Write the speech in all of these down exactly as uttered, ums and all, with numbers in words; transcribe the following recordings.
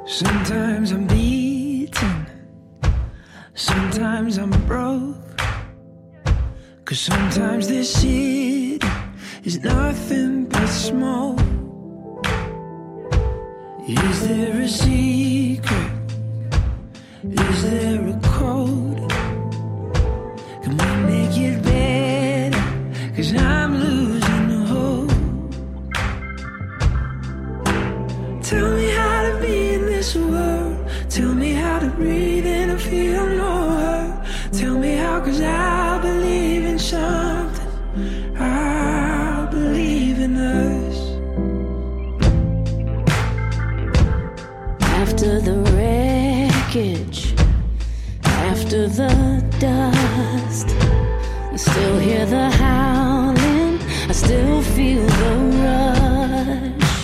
Sometimes I'm beaten, sometimes I'm broke. Cause sometimes this city is nothing but smoke. Is there a secret? Is there a code? Can we make it better? Cause I'm losing hope. Tell me how to be in this world. Tell me how to breathe and feel no hurt. Tell me how, cause I believe in something. I believe in us. After the wreckage, after the dust, I still hear the howling, I still feel the rush.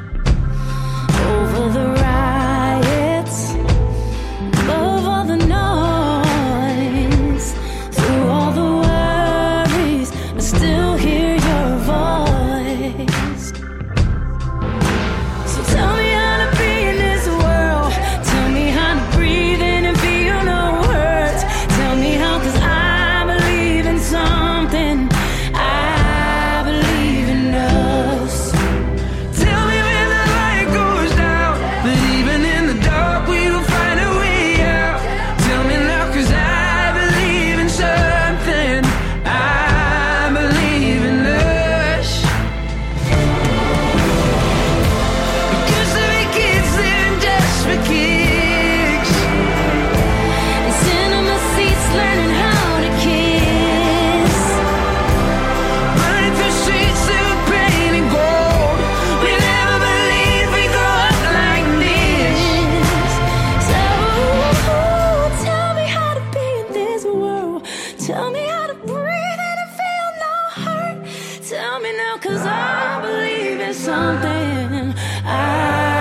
Over the riots, above all the noise, through all the worries, I still hear your voice. So tell me how to be in this world. Tell me how to breathe in and feel no hurt. Tell me how, cause I believe in something. I believe in us. Tell me when the light goes down, but even in the dark we will find a way out. Tell me now, cause I believe in something. I believe in us. Because to be kids living just for kicks, In cinema seats, learning how to kiss. running through streets that were painted gold. We never believed we'd grow up like this. So tell me how to be in this world. Tell me how to breathe in and feel no hurt. Tell me now, cause I believe in something. I